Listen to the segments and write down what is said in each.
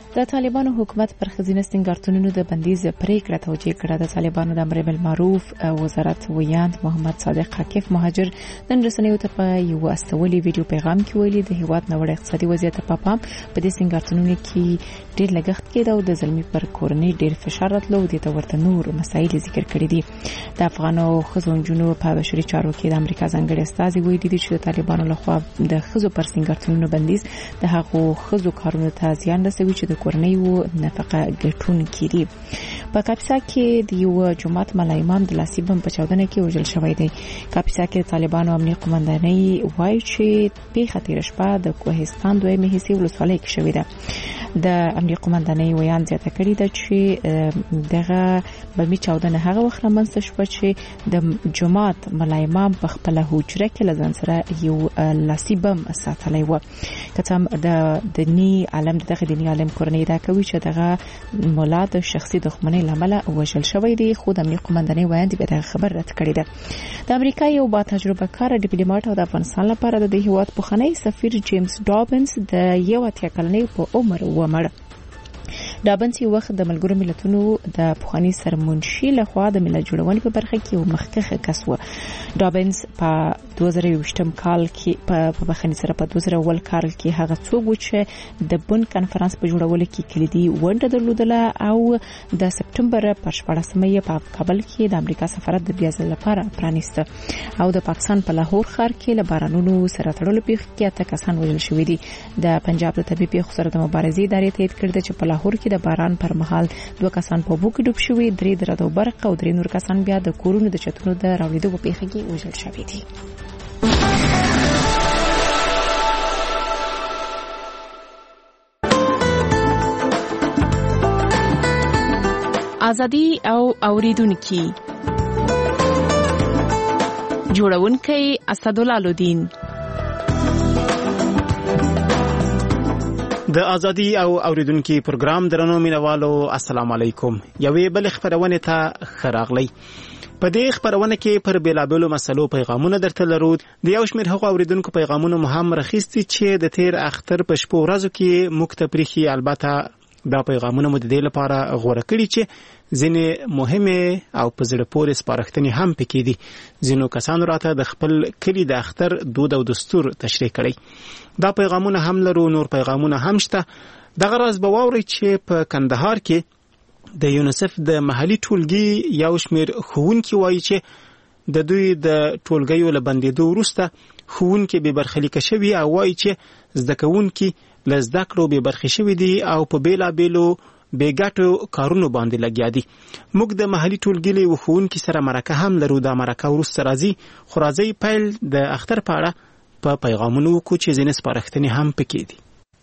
د طالبانو حکومت پر ښځینه سینګارتونونو د بندیز پریکړه توجیه کړه. د طالبانو د امر بالمعروف وزارت ویاند محمد صادق حقیف مهاجر نن رسنیو ته په یو استولي ویډیو پیغام کې ویلي د هیواد نوړ اقتصادي وضعیت په پام په دې سینګارتونونو کې ډېر لګښت کېده او د زلمی پر کورنۍ ډېر فشار راتلو د تورته نور مسایل ذکر کړي دي. د افغانو ښځو جنونو په بشري چارو کې د امریکا ځانګړي استازي ویلي دي چې د طالبانو لخوا د ښځو پر سینګارتونونو بندیز د هغو ښځو کارونو ته زیان رسوي چې د کورنۍ او نفقه ګټونکي دي. په کاپیسا کې د یو جماعت ملا امام د لاسي بم په چاودنه کې وژل شوی دی. کاپیسا کې طالبانو امنیه قومندانۍ وایي چې پیښه تیر شپه د کوهستان دویمه حصے ولسوالۍ کې شوې ده. د امنیه قومندانۍ ویان زیاته کړې ده چې دغه بمي چاودنه هغه وخت رامنځته شوه چې د جماعت ملا امام په خپل حجره کې لزان سره یو لاسي بم ساتلی و. کتم د دینی عالم دغه دینی عالم کورنۍ دا کوي چې دغه مولا د شخصي دښمنۍ لامل وژل شوی دی، خو د امنیه قومندانۍ ویان دی به خبر رد کړی ده. د امریکا یو با تجربه کار ډیپلوماټ او د افغانستان لپاره د هیواد پخوانی سفیر جیمز ډابنز د 80 کلنۍ په عمر ومړ. ډابنز یو وخت د ملګرو ملتونو د پخوانی سرمنشي لخوا د ملت جوړونې په برخه کې یو مخکښ کس و. ډابنز په 2020 کال کې په بخښنې سره په 2001 کال کې هغه څوک و چې د بن کانفرنس په جوړولو کې کلیدي ونډه درلودله او د سپټمبر پر 14مه په کابل کې د امریکا سفارت د بیا ځل لپاره پرانیسته او د پاکستان په لاهور ښار کې له بارانونو سره تړلو پیښو کې 8 کسان وژل شوي دي. د پنجاب د طبي پیښو سره د مبارزې ادارې تایید کړی چې په لاهور کې د باران پر مهال 2 کسان په اوبو کې ډوب شوي، 3 د رد او برق او 3 نور کسان بیا د کورونو د چتونو د راوړېدو په پیښه کې وژل شوي دي. ازادي او اوریدونکو جوړونکي اسدالله لودین. د ازادي او اوریدونکو پروګرام درنو مینوالو السلام علیکم. یوې بل خبرونه ته خراغلی. په دې خبرونه کې پر بیلابلو مسلو پیغامونه درته لرو. د یو شمېر هغو اوریدونکو پیغامونه مهم راخیستي چې د تیر اختر په شپو ورځو کې مکتبريخي. البته دا پیغامونه مو د دې لپاره غوړه کړی چې ځینې مهمه او په زړه پورې سپارښتنې هم پکې دي. ځینو کسانو راته د خپل کلی د اختر دود او دستور تشریح کړي. دا پیغامونه هم لرو، نور پیغامونه هم شته. دغه راز به واورئ چې په کندهار کې د یونیسف د محلي ټولګي یو شمېر ښوونکي وایي چې د دوی د ټولګیو له بندېدو وروسته ښوونکي بې برخلیکه شوي او وایي چې زده کوونکي له زده کړو بې برخې شوي دي او په بیلابیلو بې ګټو کارونو باندې لګیا دي. موږ د محلي ټولګي له ښوونکي سره مرکه هم لرو. دا مرکه وروسته راځي. خو راځئ پیل د اختر په اړه په پیغامونو وکړو چې ځینې سپارښتنې هم پکې دي.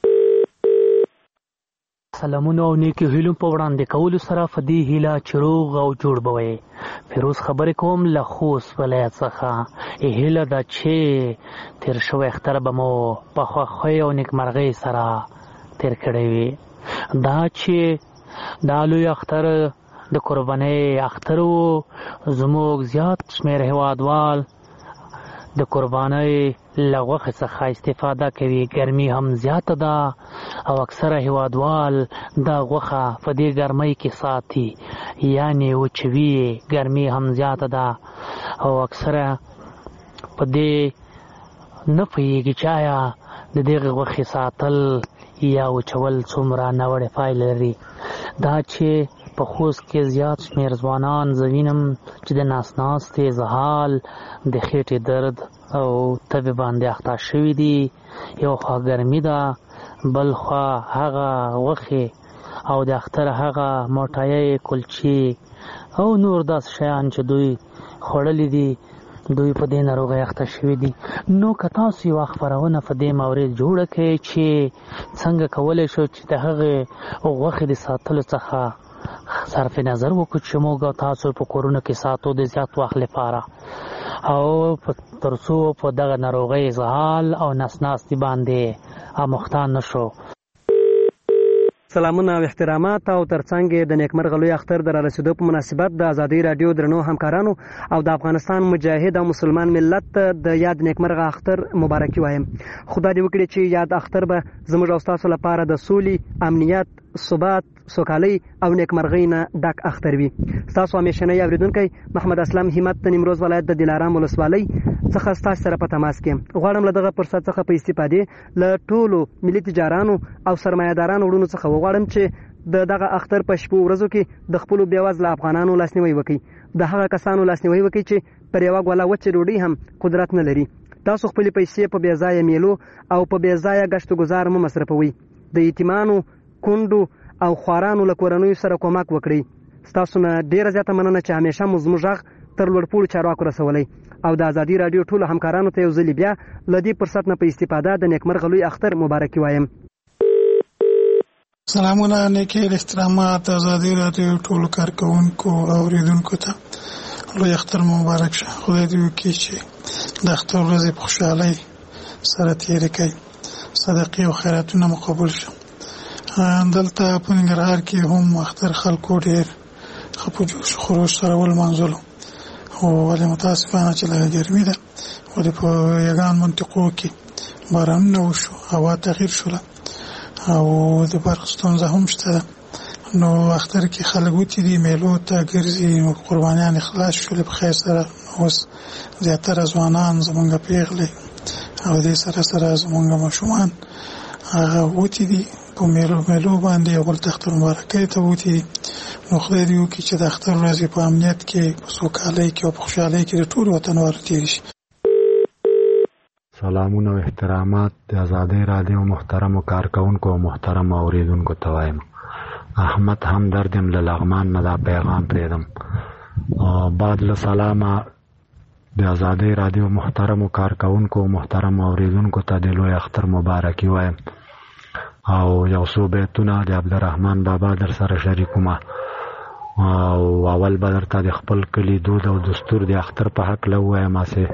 سلامونه او نیکی هیلو په وړاندې کولو سره فدی هیله چروغ او جوړ بوي. فیروز خبرې کوم له خوست ولایت څخه. هیله دا چې تیر شوی اختر به مو په خوښۍ او نیکمرغۍ سره تیر کړی وي. دا چې دا لوی اختر د قربانۍ اختر و. زموږ زیات شمېر هیوادوال د قربانۍ له غوښې څخه استفاده کوي. ګرمي هم زیاته ده او اکثره هیوادوال دا غوښه په دې ګرمۍ کې ساتي، یعنی وچوي. ګرمي هم زیاته ده او اکثره په دې نه پوهېږي چې آیا د دغې غوښې ساتل یا وچول څومره ناوړه پایلې لري. دا چې په خوست کې زیات شمېر ځوانان زه وینم چې د ناستې زهال، د خېټې درد او تبې باندې اخته شوي دي. یو خوا ګرمي ده، بل خوا هغه غوښې او د اختر هغه موټایۍ، کلچې او نور داسې شیان چې دوی خوړلي دي، دوی په دې ناروغۍ اخته شوي دي. نو که تاسو یوه خپرونه په دې مورد جوړه کړئ چې څنګه کولی شو چې د هغې غوښې د ساتلو څخه صرف نظر وکړو چې موږ تاسو په کورونو کې ساتو د زیات وخت لپاره او تر څو په دغه ناروغۍ زهال او نسناستي باندې اموخته نشو. سلامونه او احترامات او ترڅنګ د نیکمرغه لوی اختر د رارسېدو په مناسبت د ازادي رادیو درنو همکارانو او د افغانستان مجاهد او مسلمان ملت د یاد نیکمرغه اختر مبارکي وایم. خدای دې وکړي چې یاد اختر به زموږ او تاسو لپاره د سولې، امنیت، ثبات، سوکالۍ او نیکمرغۍ نه ډک اختر وي. ستاسو همیشنی اورېدونکی محمد اسلم همت د نیمروز ولایت د دلارام ولسوالۍ څخه ستاسو سره په تماس کې. غواړم له دغه فرصت څخه په استفادې له ټولو ملي تجارانو او سرمایه‌دارانو وروڼو څخه وغواړم چې دغه اختر په شپو ورځو کې د خپلو بېوزله افغانانو لاسنیوی وکړي، د هغه کسانو لاسنیوی وکړي چې پر یوه ګوله وچې ډوډۍ هم قدرت نه لري. تاسو خپلې پیسې په بېځایه میلو او په بېځایه ګشت و ګذار مه مصرفوئ. د یتیمانو، کونډو او خوارانو له کورنیو سره کومک وکړئ. ستاسو نه ډېره زیاته مننه چې همیشه مو زموږ غږ تر لوړپوړو چارواکو رسولی او د ازادي راډیو ټولو همکارانو ته یو ځلې بیا له دې فرصت نه په استفاده د نیکمرغه لوی اختر مبارکي وایم. سلامونه، نیکی احترامات ازادي راډیو ټولو کارکوونکو او اوریدونکو ته لوی اختر مبارک شه. خدای دې وکړي چې د اختر ورځې په خوشحالۍ سره تېرې کړي، صدقې او خیراتونه مو قبول شه. دلته په ننګرهار کې هم اختر خلکو ډېر ښه په جوش خروش سره ولمانځلو، ولې متاسفانه چې لږه ګرمي ده، ولې په یګان منطقو کې بارانونه وشو، هوا تغییر شوله او د برق ستونزه هم شته ده. نو اختر کې خلک وتې دي، میلو ته ګرځي، قربانیان خلاص شولې په خیر سره. اوس زیاتره ځوانان زمونږ پیغلې او دې سره سره زمونږ ماشومان هغه وتې دي په میلو باندې او بل اختر مبارکۍ ته وتې دي. نو خدای دې وکړي چې د اختر ورځې په امنیت کې، په سوکالۍ کې او په خوشحالۍ کې د ټولو وطنوالو تېرې شي. سلامونه او احترامات د ازادۍ راډیو محترمو کارکوونکو او محترم اوریدونکو ته وایم. احمد همدرد یم له لغمان نه دا پیغام پرېږدم. بعد له سلامه د ازادۍ راډیو محترمو کارکوونکو او محترم اوریدونکو ته د لوی اختر مبارکي وایم او یو څو بیتونه د عبدالرحمن بابا در سره شریکومه. او اول به درته د خپل کلي دود او دستور د اختر په هکله ووایم. هسې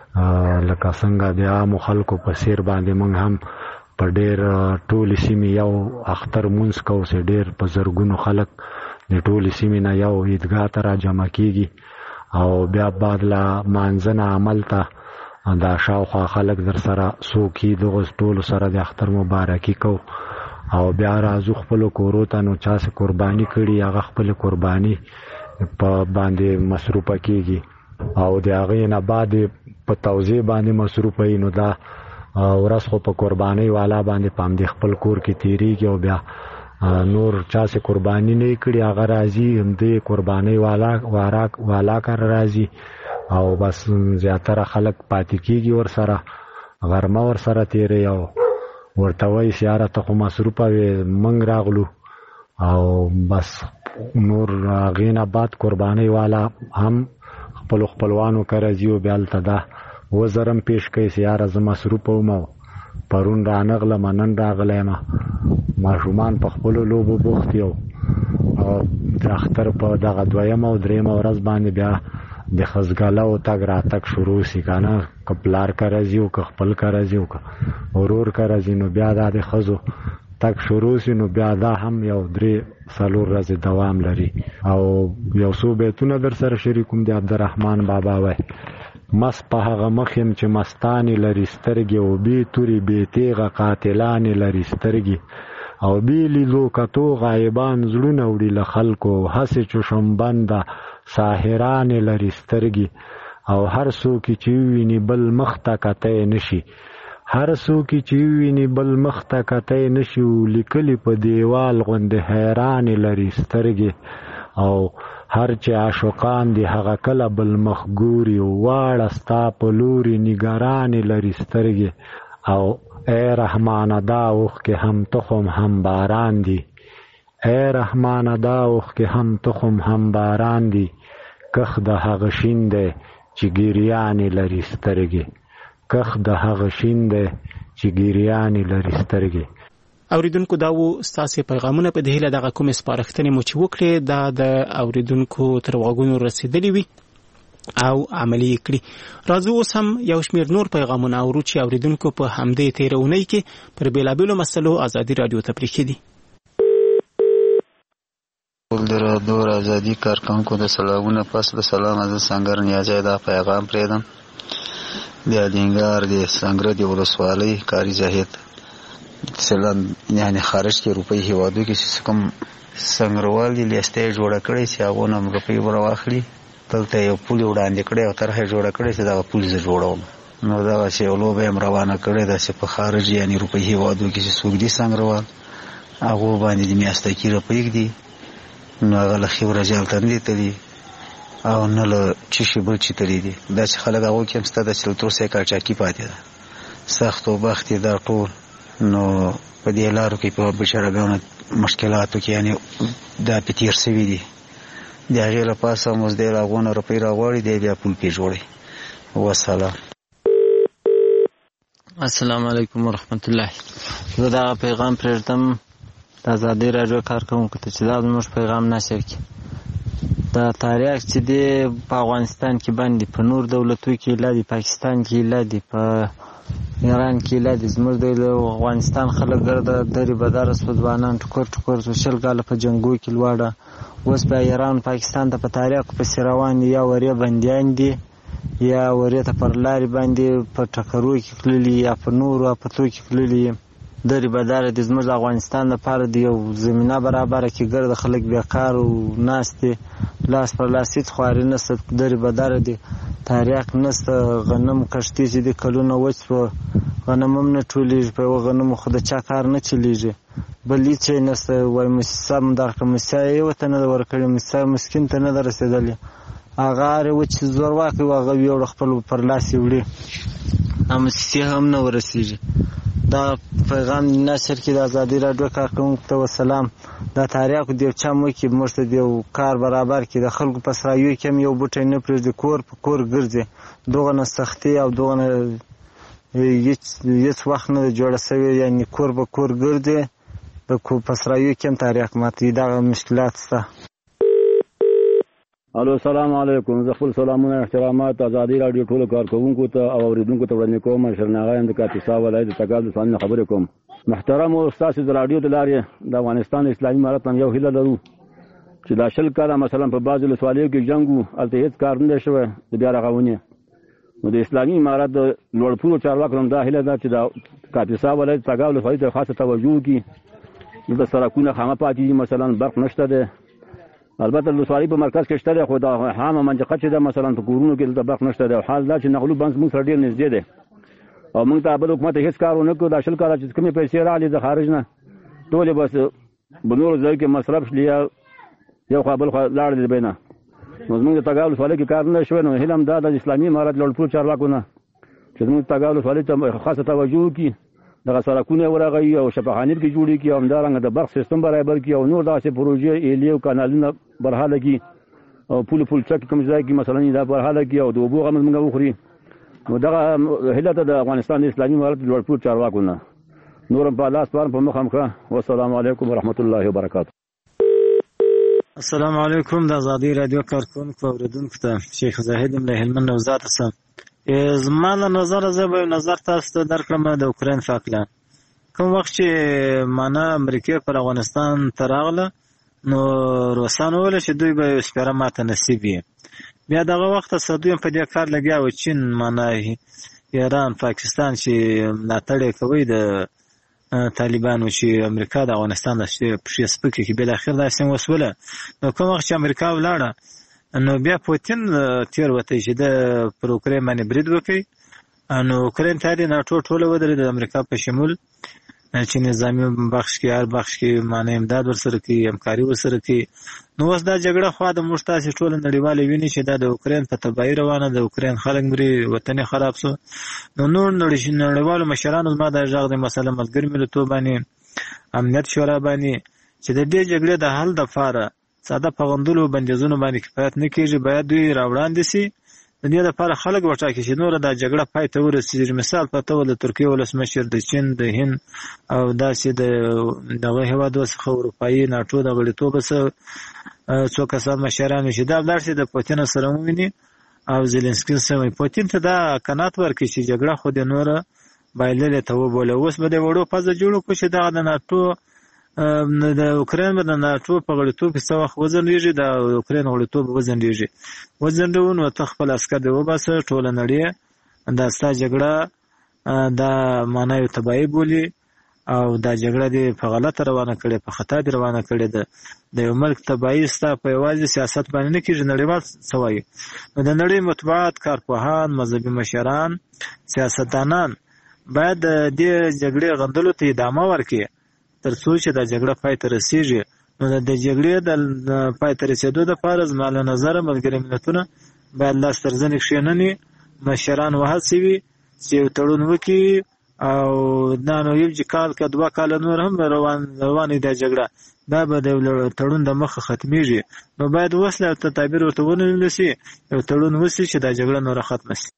لکه څنګه د عامو خلکو په څېر باندې موږ هم په ډېر ټولې سیمې یو اختر مونځ کوو چې ډېر په زرګونو خلک د ټولې سیمې نه یو عیدګاه ته را جمع کېږي او بیا بعد له مانځه نه عمل ته دا شاوخوا خلک در سره څوک یي دغو ټولو سره د اختر مبارکي کوو او بیا راځو خپلو کورو ته. نو چا چې قرباني کړي هغه خپلې قرباني په باندې مصروفه کېږي او د هغې نه بعد په توزیع باندې مصروفه وي. نو دا ورځ خو په قربانۍ والا باندې په همدې خپل کور کې تېرېږي او بیا نور چا چې قرباني نه کړي هغه راځي همدې قربانۍ والا کار راځي او بس زیاتره خلک پاتې کېږي ورسره، غرمه ورسره تېروي او ورته وایي چې یاره ته خو مصروفه وې موږ راغلو او بس نور هغې نه بعد قربانۍ والا هم خپلو خپلوانو که راځي او بیا هلته دا وزر هم پیش کوي چې یاره زه مصروفه وم او پرون رانغلم نن راغلی یم، ماشومان په خپلو لوبو بوخت یو او د اختر په دغه دویمه او درېیمه ورځ باندې بیا د خزګلو تګ راتګ شروع شي که نه، که پلار که راځي او که خپل که راځي او که ورور که راځي نو بیا دا د ښځو تګ شروع شي. نو بیا دا هم یو 3-4 ورځې دوام لري او یو څو بیتونه در سره شریکوم. د عبدالرحمن بابا وای: مست په هغه مخ یم چې مستانې لري سترګې او بې تورې بې تیغه قاتلانې لري سترګې او بې لیدو کتو غایبان زړونه وړي له خلکو هسې چشمبنده ساحرانې لري سترګې او هر څوک چې وویني بل مخ ته کتی نشي، هر څوک چې وویني بل مخ ته کتی نشي لیکلي په دیوال غوندې حیرانې لري سترګې او هر چې عاشقان دي هغه کله بل مخ ګوري واړه ستا په لوري نګرانې لري سترګې او ای رحمانه دا اوښکې هم تخم هم باران دي، ای رحمانه دا اوښکې هم تخم هم باران دي، کخ د هغه شین دی چې ګریانې لري سترګې، کخ د هغه شین دی چې ګریانې لري سترګې. اوریدونکو دا و ستاسو پیغامونه په دهیله دغه کوم سپارښتنې مو چې وکړې دا د اوریدونکو تر غوږونو رسیدلې وي او عملي کړي. راځو اوس هم یو شمېر نور پیغامونه اورو چې اوریدونکو په همدې تېرونۍ کې پر بېلابېلو مسلو ازادي راډیو ته پرېښي دي. د راډیو ازادي کارکوونکو د سلامونه پس له سلامه زه سنګر نیازی دا پیغام پرېږدم. د الینګار د سنګره د ولسوالۍ کاري زاهد مثلا یعنی خارج کې روپۍ هیوادو کې چې کوم څنګهوال دي لیسته جوړه کړې چې هغه نم روپۍ ورواخلي دلته یو پول وړاندې کړي او طرحه جوړه کړې چې دا پول زه جوړوم نو دا چې لوبه هم روانه کړې ده چې په خارج یعنی روپۍ هیوادو کې چې څوک دي څنګهوال هغه باندې د میاشتې کې روپۍ دي نو هغه له خبره جالته نه دي او نه له چی بل چی تللی دي دا چې خلک هغه کې مستد چې تر څه کارچاکی پاتې ده سخت او بخت دا ټول نو په دې لارو کې په بشرګانو مشکلاتو کې یعنی دا پتیر سوي دي دا غیله پاسه موږ د لاغونه روپۍ راغوري دی بیا پول پی جوړي والسلام. السلام علیکم ورحمت الله. زه دا پیغام پرېږدم د ازادۍ راډیو کارکوونکو ته چې دا زموږ پیغام نشر کړي. دا تاریخ چې دی په افغانستان کې باندې په نور دولتو کې لا دی پاکستان کې لا دی په ایران کې لا دی زموږ د افغانستان خلک ګرده درې بداره سوځوانان ټکور شل کاله په جنګو کې لوړه اوس بیا ایران پاکستان ته په تاریخ پسې روان دي یا ورې بندیان دي یا ورې ته پر لارې باندې په ټکرو کې تللي یا په نورو افتو کې تللي درې بداره دي زموږ د افغانستان لپاره د یو زمینه برابره کې ګرده خلک بیکار او ناست دي لاس پر لاس هېڅ خواري نشته درې بداره دي تاریخ نشته غنم کښتې چې دي کلونه وچ شوه غنم هم نه ټولېږي په یوه غنمو خو د چا کار نه چلېږي بل هېڅ شی نشته وایي موسسه هم درکړه موسسه یې ورته نه ده ورکړې موسسه مسکین ته نه ده رسېدلې هغه هر یو چې زورواکي و هغه ویوړه خپل پر لاس یې وړي موسسې هم نه ورسېږي. دا پیغام نشر کې د ازادۍ راډیو کارکوونکو ته وسلام. دا تاریخ د یو چا موږ کې موږ ته د یو کار برابر کې د خلکو په سرایو کې هم یو بوټی نه پرېږدي کور په کور ګرځي دغه نه سختي او دغه نه هېڅ وخت نه ده جوړه سوې یعنې کور په کور ګرځي د په سرایو کې هم تاریخ ماتوي دغه مشکلات شته. الو السلام علیکم. زه خپل سلامونه احترامات ازادۍ راډیو ټولو کارکوونکو ته او اورېدونکو ته وړاندې کوم. شرناغه یم د کاپیسا ولایت د تګاب د څخه خبرې کوم. محترم ستاسو د راډیو د لارې د افغانستان اسلامي امارت هم یو هیله لرو چې دا شل کاله مثلا په بعضې ولسوالیو کې جنګ و هلته هېڅ کار نه دی شوی د بیا رغونې نو د اسلامي امارت د لوړپوړو چارواکو هم دا هیله ده چې د کاپیسا ولایت تګاب ولسوالۍ ته خاصه توجه وکړي. دلته سړکونه خامه پاتې دي مثلا برق نشته دی البته د ولسوالۍ په مرکز کې شته دی خو دا عامه منطقه چې ده مثلا په کورونو کې دلته برق نشته دی او حال دا چې نغلو بند زموږ سره ډېر نږدې دی او موږ ته بل حکومت هېڅ کار ونه کړو دا شل کاله چې کومې پیسې راغلې د خارج نه ټولې بس په نورو ځایو کې مصرف شلي یا یو خوا بل خوا لاړې د بینه نو زموږ د تګاب ولسوالۍ کې کار نه شوی نو هیله هم دا ده د اسلامي امارت لوړپوړو چارواکو نه چې زموږ د تګاب ولسوالۍ ته خاصه توجه وکړي دغه سړکونه ورغوي او شفاخانې پکې جوړې کړي او همدارنګه د برق سیستم برابر کړي او نور داسې پروژې ایلې او کانالونه برحاله کړي او پول چک کوم ځای کې مثلا دا برحاله کړي او د اوبو غمز موږ وخوري نو دغه هیله ده د افغانستان د اسلامي امارت لوړپوړو چارواکو نه نور هم په لاس پارم په مخ هم ښه. والسلام علیکم ورحمت الله وبرکاته. السلام علیکم. د ازادۍ راډیو کارکوونکو او اورېدونکو ته شیخ زاهد یم له هلمند نوزاد څخه. زما له نظره زه به نظر تاسو ته درکړم د اوکراین په هکله. کوم وخت چې معنا امریکا پر افغانستان ته راغله نو روسان وویل چې دوی به یو سپاره ماته نصیب وي. بیا دغه وخت دوی هم په دې کار لګیا و چین معنا ایران پاکستان چې ملاتړ یې کوي د طالبانو چې امریکا د افغانستان د پښې سپکې کې بالاخره داسې وسوله نو کوم وخت چې امریکا ولاړه نو بیا پوتین تیر وتی چې د پر اوکراین باندې برید وکړي نو اوکراین ته د ناټو ټوله ودرېده د امریکا په شمول چې نظامي بخش کې هر بخش کې معنی امداد ورسره کوي همکاري ورسره کوي نو اوس دا جګړه خوا د موږ تاسې ټوله نړیواله ویني چې دا د اوکراین په تباهي روانه د اوکراین خلک مري وطن خراب سو نو نور نړیوالو مشرانو زما دا غږ دی مثلا ملګري ملتونو باندې امنیت شورا باندې چې د دې جګړې د حل دپاره ساده پابندولو بندیزونو باندې کفایت نه کېږي باید دوی راوړاندې سي د دې لپاره خلک وټاکي چې نوره دا جګړه پای ته ورسېږي. مثال په توګه د ترکیې ولسمشر د چین د هند او داسې دغه هېوادو څخه اروپایي ناټو د غړیتوب څو کسان مشرانو چې دا ولاړ شي د پوتین سره وویني او زیلنسکي سره پوتین ته دا قناعت ورکړي چې جګړه خو د نوره بایللې ته وبوله اوس به د وړو پزه جوړو کړو چې دغه د ناټو د اوکراین به د ناټو په غړیتوب کې څه وخت وځنډېږي د اوکراین غړیتوب وځنډېږي نو ته خپل عسکر دې وباسه ټوله نړۍ دا ستا جګړه دا معنا یو تباهي بولي او دا جګړه دې په غلطه روانه کړې، په خطا دې روانه کړې ده. د یو ملک تباهي ستا په یوازې سیاست باندې نه کېږي، نړیوال څه وایي. نو د نړۍ مطبوعات، کارپوهان، مذهبي مشران، سیاستدانان باید د دې جګړې غندلو ته ادامه ورکړي تر څو چې دا جګړه پای ته رسېږي. نو د جګړې د پای ته رسېدو دپاره زما له نظره ملګري ملتونه باید لاس تر زنې کښېنني، مشران وهڅوي چې یو تړون وکړي او دا نو یو کال که 2 کاله نور هم روانه دا جګړه، دا به د تړون د مخه ختمیږي. نو باید وسله او تدابیر ورته ونیول شي، یو تړون وشي چې دا جګړه نوره ختمه شي.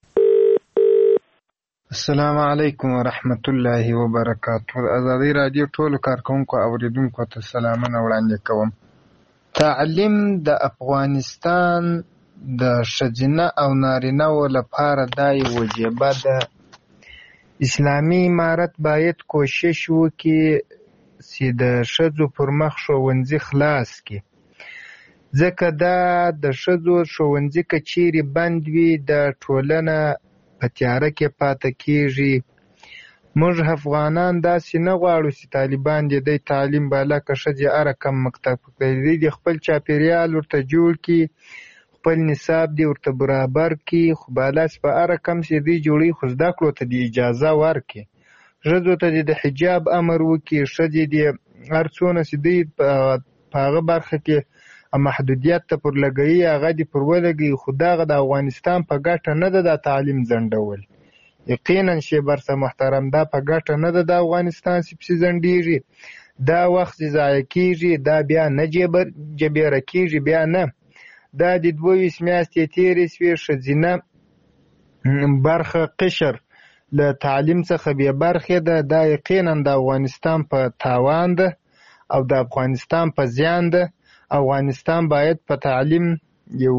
السلام علیکم ورحمت الله وبرکاته. ازادي رادیو ټولو کارکونکو اوریدونکو ته سلامونه وړاندې کوم. تعلیم د افغانستان د ښځینه او نارینه‌و لپاره دا یوه وجیبه ده. اسلامي امارت باید کوشش وکړي چې د ښځو پر مخ ښوونځي خلاص کړي، ځکه دا د ښځو ښوونځي که چیرې بند وي د ټولنه په تیاره کې پاتې کېږي. موږ افغانان داسې نه غواړو چې طالبان دې دی تعلیم بالا که ښځې هره کم مکتب دی د خپل چاپېریال ورته جوړ کړي، خپل نصاب دې ورته برابر کړي، خو بالا چې په هره کم چې دی جوړوي خو زده کړو ته دې اجازه ورکړي. ښځو ته دې د حجاب امر وکړي، ښځې دې هر څونه چې دوی په هغه برخه کې محدودیت ته پر لګوي هغه دې پر ولګوي، خو دغه د افغانستان په ګټه نه ده دا تعلیم ځنډول. یقینا شیبر صاحب محترم، دا په ګټه نه ده د افغانستان چې پسې ځنډېږي، دا وخت چې ضایع کېږي دا بیا نه جبیره کېږي، بیا نه. دا د 22 میاشتې تېرې شوې ښځینه برخه قشر له تعلیم څخه بې برخې ده، دا یقینا د افغانستان په تاوان ده او د افغانستان په زیان ده. افغانستان باید په تعلیم یو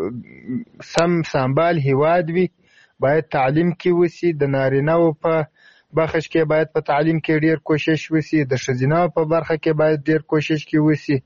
سمبال هیواد وي، باید تعلیم کې وسی، د نارینه‌و په برخه کې باید په تعلیم کې ډیر کوشش وسی، د ښځینه‌و په برخه کې باید ډیر کوشش کې وسی.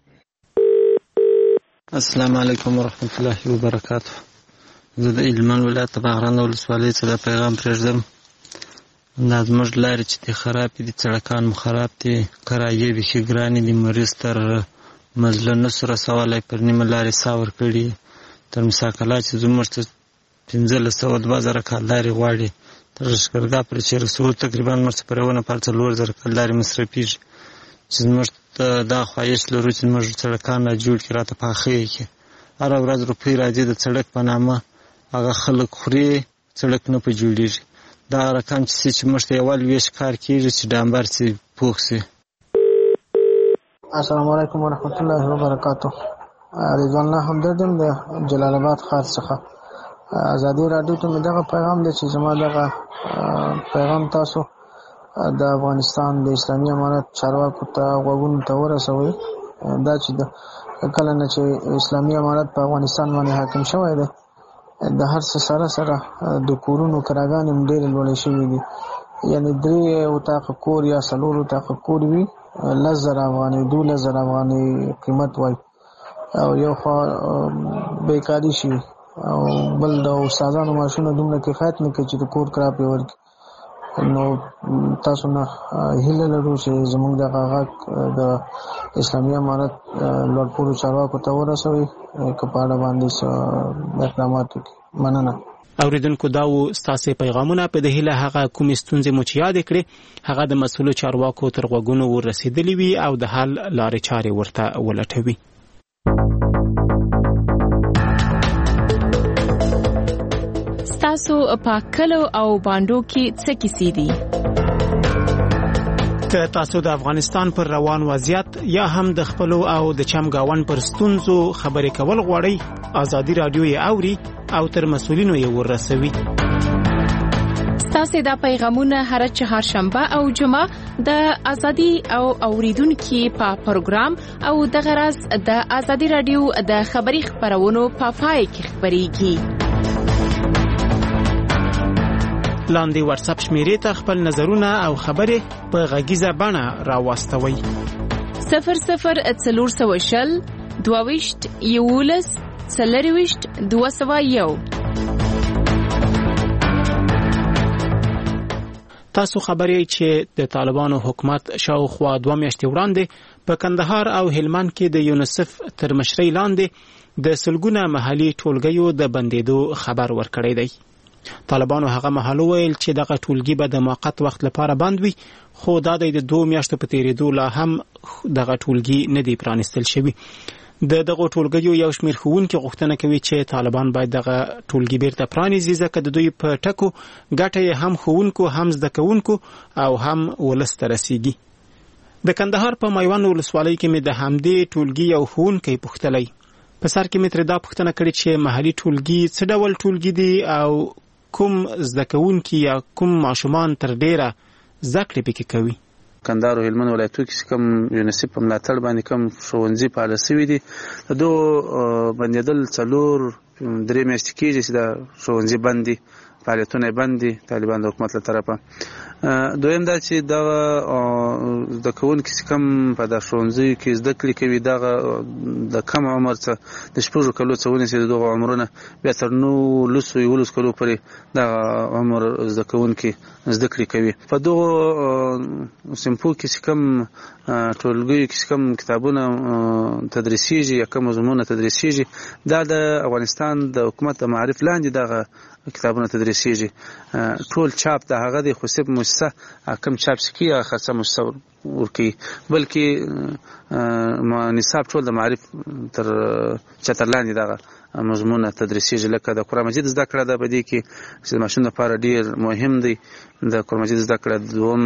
السلام علیکم ورحمت الله وبرکاته. زه د هلمند ولایت د باغران ولسوالۍ څخه پیغام پرېږدم. دا زموږ لارې چې دي خراب دي، سړکان مو خراب دي، کرایې بیخي ګرانې دي، مریض تر مزله نسو رسولی، پر نیمه لارې سا ورکړي. تر مساکلا چې زموږ ته 1500-2000 کال لارې غواړي، تر لښکرګاه پورې چې رسول تقریبا موږ ته پر یوه نفر 4000 کال لارې مصرفېږي. چې زموږ ته دا خواهش لرو چې زموږ سړکان را جوړ کړي، راته پاخه یې کړي. هره ورځ روپۍ راځي د سړک په نامه، هغه خلک خوري، سړک نه په جوړېږي. دا رقم چې موږ ته یوال ویش کار کېږي چې ډامبر چې پوخ شي. السلام علیکم ورحمت الله وبرکاته. رضوان الله همدردم د جلال آباد ښار څخه. ازادي راډیو ته مې دغه پیغام دی چې زما دغه پیغام تاسو د افغانستان د اسلامي امارت چارواکو ته غوږونو ته ورسوئ. دا چې کله نه چې اسلامي امارت په افغانستان باندې حاکم شوی دی، د هر څه سره سره د کورونو کراګانې هم ډېرې لوړې شوي دي. یعنې 3 اتاقه کور یا 4 اتاقه کور وي 10,000 افغانۍ 12,000 افغانۍ قیمت وای، او یو خوا بیکاري شي، او بل د استادانو معاشونه دومره کفایت نه کوي چې د کور کرا پرې ورکړي. نو تاسو نه هیله لرو چې زموږ دغه غږ د اسلامي امارت لوړپوړو چارواکو ته ورسوئ، که په اړه باندې اقدامات وکړي. مننه. اوریدونکو دا و ستاسې پیغامونه. په دې هیله هغه کومې ستونزې مو چې یادې کړې هغه د مسؤلو چارواکو تر غوږونو ورسېدلې وي او د حل لارې چارې ورته ولټوي. ستاسو په کلو او باندو کې څه کیسې دي؟ که تاسو د افغانستان پر روان وضعیت یا هم د خپلو او د چمګاون پر ستونزو خبرې کول غواړئ، ازادي راډیو یې اوري او تر مسؤلینو یې ورسوي. ستاسو دا پیغامونه هر چهارشنبه او جمعه د ازادي او اوریدونکو په پروګرام او د غرض د ازادي راډیو د خبري خبرونو په پای کې خبريږي. لاندې واتس اپ شمیرې ته خپل نظرونه او خبرې په غږیزه بڼه راوستوئ. 0040 22 11 40 201. تاسو خبرې چې د طالبانو حکومت شاوخوا 2 میاشتې وړاندې په کندهار او هلمند کې د یونیسف تر مشرۍ لاندې د سلګونه محلي ټولګیو د بندېدو خبر ورکړی دی. طالبانو هغه مهال ویل چې دغه ټولګي به د موقت وخت لپاره بند وي، خو دا د 2 میاشتو په تیریدو لا هم دغه ټولګي نه دی پرانستل شوی. دغه ټولګیو یو شمېر ښوونکي غوښتنه کوي چې طالبان باید دغه ټولګي بیرته پرانیزي، ځکه د دوی په ټکو ګټه یې هم ښوونکو، هم زده کوونکو او هم ولس ته رسیږي. د کندهار په میوند ولسوالۍ کې مې د همدې ټولګي یو ښوونکی پوښتلی. په سر کې مې ترې دا پوښتنه کړې چې محلي ټولګي څه ډول ټولګي دي او کوم زده کوونکي یا کوم ماشومان تر ډیره زده کړې پکې کوي. کندهار او هلمند ولایتو کې کوم یونیسف په ملاتړ باندې کوم ښوونځي فعال شوي دي، د دوه بندېدل 3 میاشتې کېږي چې دا ښوونځي بند دي، فعالیتونه بند دي طالبان د حکومت له طرفه. دویم دا چې دغه زده کوونکي چې کوم په د ښوونځیو کې زده کړې کوي دغه د کم عمر څخه د 6 کالو څخه ونیسي د دغه عمرونه بیا تر 19 کالو پورې دغه عمر زده کوونکي زده کړې کوي. په دغه سمپو کې چې کوم ټولګیو کې کوم کتابونه تدریسیږي یا کوم مضمونونه تدریسیږي دا د افغانستان د حکومت د معرف لاندې دغه کتابونه تدریسیږي. ټول چاپ د هغه د خصوصي مؤسسه کم چاپ سکی یا خاصه مؤسسه ورکی، بلکې نصاب ټول د معرف تر چتر لاندې دغه مضمونه تدریسیږي. لکه د قرآن مجید زده کړه ده په دې کې چې د ماشوم لپاره ډیر مهم دی. د قرآن مجید زده کړه دوم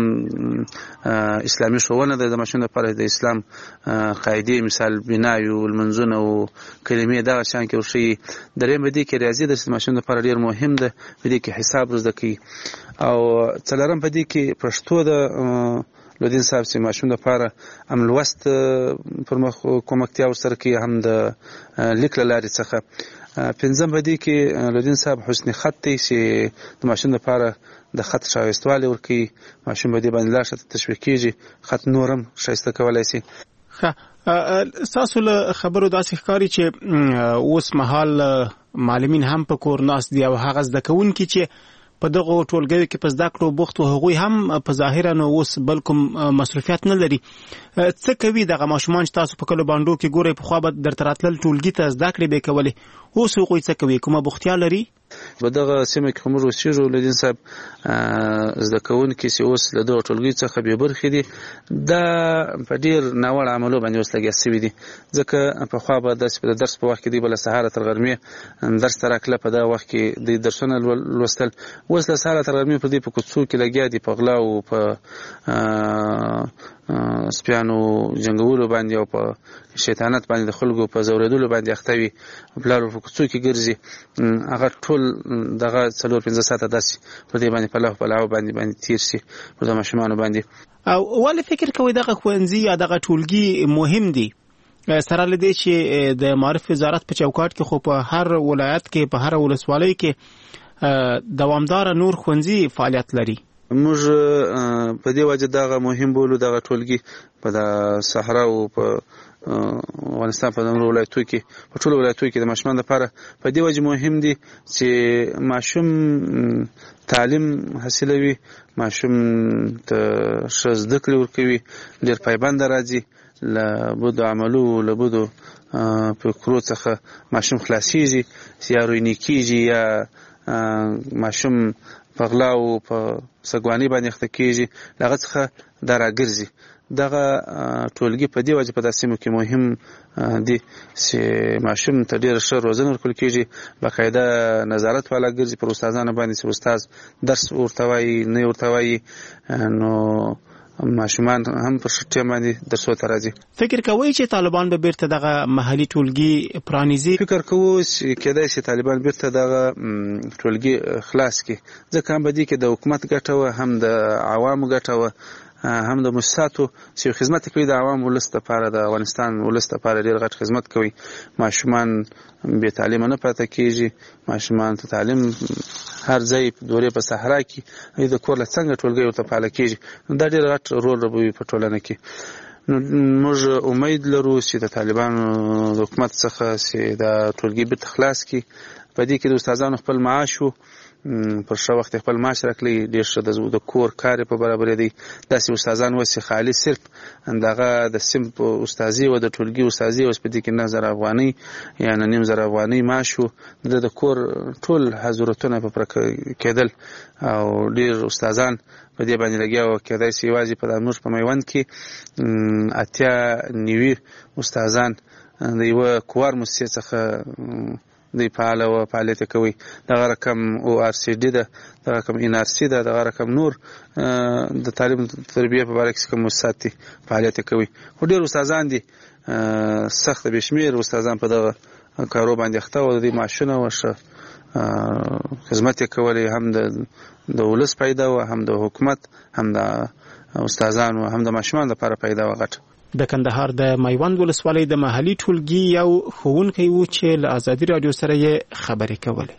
اسلامي ښوونه ده د ماشوم لپاره، د اسلام قاعدې مثال بنای او المنځونه او کلمې دغه شان کې ورشي. دریم په دې کې ریاضي د ماشوم لپاره ډیر مهم ده، په دې کې حساب زده کوي. او څلورم په دې کې پښتو د لودین صاحب چې ماشوم لپاره هم لوست پر مخ کومکتیا ورسره کوي، هم د لیک له لارې څخه. پنځم په دې کې لودین صاحب حسن خط دی چې د ماشوم لپاره د خط ښایستوالی ورکوي، ماشوم به دې باندې لا ښه تشویق کېږي، خط نورم ښایسته کولی شي. ستاسو له خبرو داسې ښکاري چې اوس مهال معلمین هم په کور ناست دي او هغه زده کوونکي چې په دغه ټولګیو کې په زده کړو بوخت وو هغوی هم په ظاهره نو اوس بل کوم مصروفیت نه لري. څه کوي دغه ماشومان چې تاسو په کلو بانډو کې ګورئ پخوا به درته راتلل ټولګي ته زده کړې به یې کولې، اوس هغوی څه کوي؟ کومه بوختیا لري؟ په دغه سیمه کې موږ اوسېږو لودین صاحب زده کوونکي چې اوس له دغه ټولګیو څخه بې برخې دي دا په ډېر ناوړه عملو باندې اوس لګیا شوي دي. ځکه پخوا به داسې د درس په وخت کې دوی به له سهاره تر غرمې درس ته راکله، په دغه وخت کې دوی درسونه لوستل. اوس له سهاره تر غرمې پر دوی په کوڅو کې لګیا دي، په غلا او په سپیانو جنګولو باندې او په شیطانت باندې د خلکو په زورېدلو باندې اخته وي، پلار په کوڅو کې ګرځي. هغه ټول دغه 4-5 ساعته داسې په دې باندې په لهو باندې تیر شي پر د ماشومانو باندې. او ولې فکر کوئ دغه ښوونځي یا دغه ټولګي مهم دي سره له دې چې د معرف وزارت په چوکاټ کې خو په هر ولایت کې په هر ولسوالۍ کې دوامدار نور ښوونځي فعالیت لري؟ موږ په دې وجه دغه مهم بولو دغه ټولګي په د صحرا او په افغانستان په نورو ولایتو کې په ټولو ولایتو کې د ماشومان لپاره په دې وجه مهم دي چې ماشوم تعلیم حاصلوي، ماشوم ته ښه زده کړې ورکوي، ډېر پایبنده راځي، له بدو عملو له بدو فکرو څخه ماشوم خلاصېږي، یا روینې کېږي، یا ماشوم په غلا او په سګوانۍ باندې اخته کېږي، له هغه څخه دا راګرځي. دغه ټولګي په دې وجه په داسې سیمو کې مهم دي چې ماشوم ته ډېره ښه روزنه ورکول کېږي، باقاعده نظارت والا ګرځي پر استادانو باندې چې استاد درس ورته وایي نه ورته وایي، نو ماشومان هم په ښه ټیم باندې درسو ته راځي. فکر کوئ چې طالبان به بیرته دغه محلي ټولګي پرانیزي؟ فکر کوو چې کېدای شي طالبان بیرته دغه ټولګي خلاص کړي، ځکه هم په دې کې د حکومت ګټه وه، هم د عوامو ګټه وه، هم د مؤسساتو چې خدمت کوي د عوام ولس لپاره، د افغانستان ولس لپاره ډېر غټ خدمت کوي. ماشومان بې تعلیمه نه پاتې کېږي، ماشومان ته تعلیم هر ځای په دورې په صحرا کې د کور له څنګه ټولګي ورته فعاله کېږي، دا ډېر غټ رول ربوي په ټولنه کې. موږ امید لرو چې د طالبانو د حکومت څخه چې دا ټولګي بیرته خلاص کړي، په دې کې د استادانو خپل معاش و پر ښه وخت خپل معاش راکړي، ډېر ښه د کور کار په برابرې دی. داسې استادان اوس چې خالي صرف دغه د صنف استادي او د ټولګي استادي اوس په دې کې 9000 افغانۍ یا 9000 افغانۍ معاش و. د کور ټول ضرورتونه په پوره کېدل او ډېر استادان په دې باندې لګیا وو. کېدای شي یوازې په زموږ په میوند کې 90 استادان د یوه کوار مؤسسې څخه دی فعالیت کوي. دغه رقم ORCD ده، دغه رقم NRC ده، دغه رقم نور د تعلیم تربیه په باره کې کوم مؤسسات دي فعالیت کوي. خو ډېر استادان دي، سخت بې شمېر استادان په دغه کارو باندې اخته وو. د دې معاشونه وشه خدمت یې کولی، هم د ولس پیدا و، هم د حکومت، هم د استادانو، هم د ماشومان لپاره پیدا و غټ. د کندهار د میوند ولسوالۍ د محلي ټولګي یو ښوونکی و چې له ازادي راډیو سره یې خبرې کولې.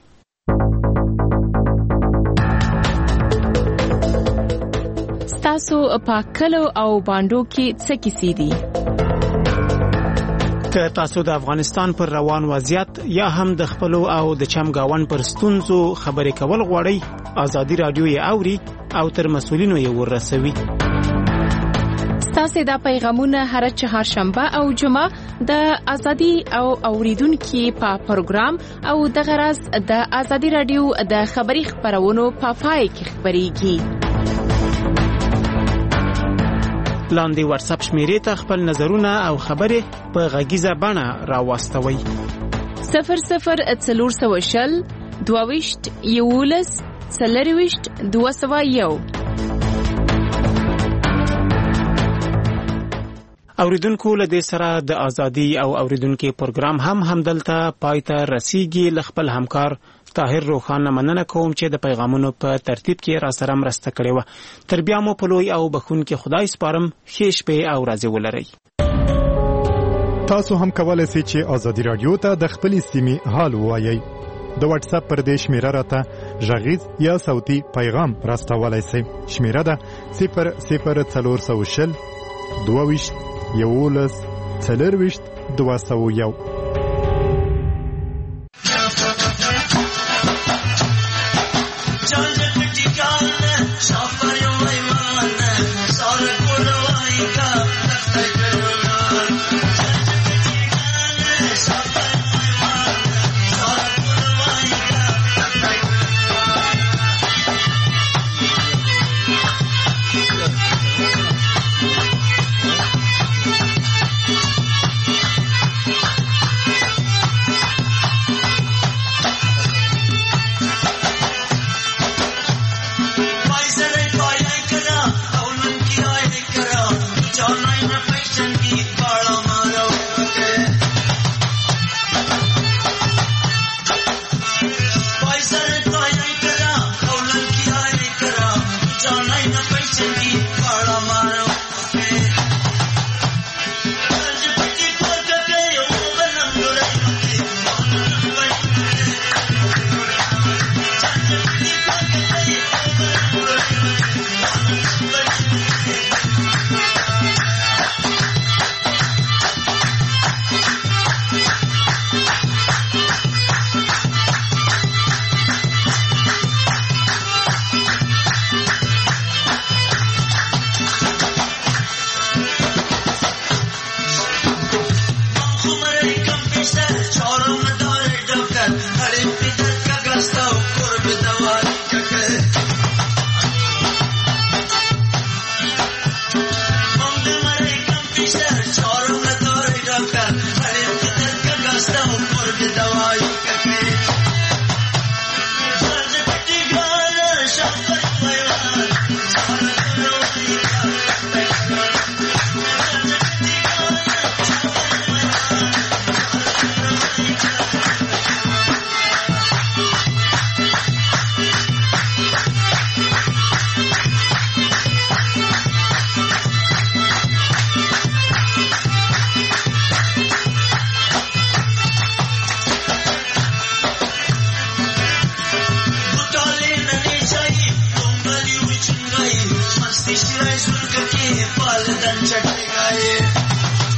ستاسو په کلو او باندو کې څه کیسې دي؟ که تاسو د افغانستان پر روان وضعیت یا هم د خپلو او د چمګاون پر ستونزو خبرې کول غواړئ، ازادي راډیو یې اوري او تر مسؤلینو یې ورسوي. تاسو دا پیغامونه هر چهارشنبه او جمعه د ازادي او اوریدونکو په پروګرام او د غرض د ازادي رادیو د خبري خبرونو په پای کې خبريږي. لاندې واتس اپ شمیرې ته خپل نظرونه او خبرې په غږیزه بڼه راوستوي. 0040 22 11 40 201. اوریدونکو له دې سره د ازادي او اوریدونکو پروګرام هم دلته پایته رسیږي. ل خپل همکار طاهر روخان مننه کوم چې د پیغامونو په ترتیب کې را سره مرسته کړې و. تر بیا مو په لوی او بخونکي خدای سپارم. ښه شپه او ورځ ولرئ. تاسو هم کولای شئ چې ازادي رادیو ته د خپل سیمې حال ووایئ. د واتس اپ پر دې شمیره راته غږیز یا صوتي پیغام راستولای شئ. شمیره ده 00400 22 11 40 201. Masti shirai sulka ke pal dan chatgaye